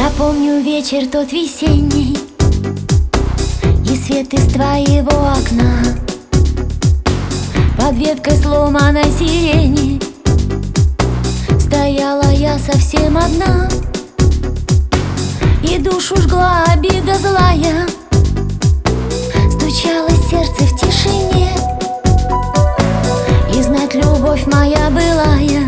Я помню вечер тот весенний и свет из твоего окна. Под веткой сломанной сирени стояла я совсем одна, и душу жгла обида злая, стучалось сердце в тишине. И знать, любовь моя былая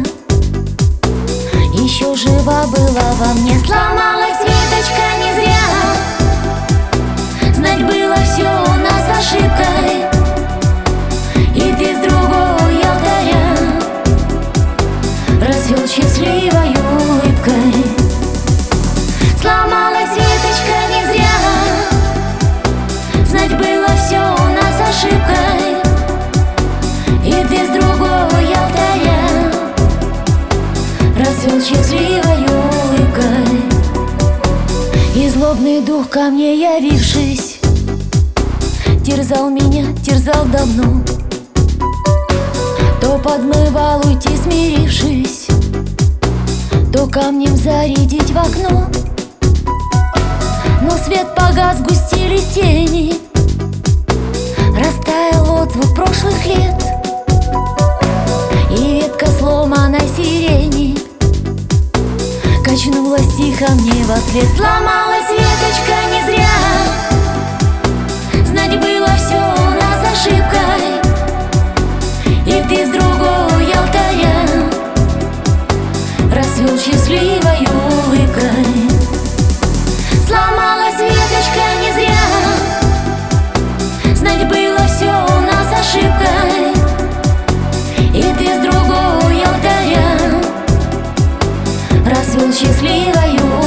еще жива была во мне. Сломалась веточка не зря, знать было все у нас ошибкой, и ты с другой алтаря расцвел счастливой улыбкой. Сломалась веточка не зря, знать было все у нас ошибкой, и ты с другой алтаря расцвел счастливой улыбкой. И злобный дух ко мне явившись терзал меня, терзал давно, то подмывал уйти смирившись, то камнем зарядить в окно. Но свет погас, сгустились тени, растаял отзвук прошлых лет, и ветка сломанной сирени качнулась тихо мне во след. Сломалась веточка не зря, знать было все у нас ошибкой, и ты с другой алтаря расцвел счастливой улыбкой. Сломалась веточка не зря, знать было все у нас ошибкой, и ты с другой алтаря расцвел счастливой улыбкой.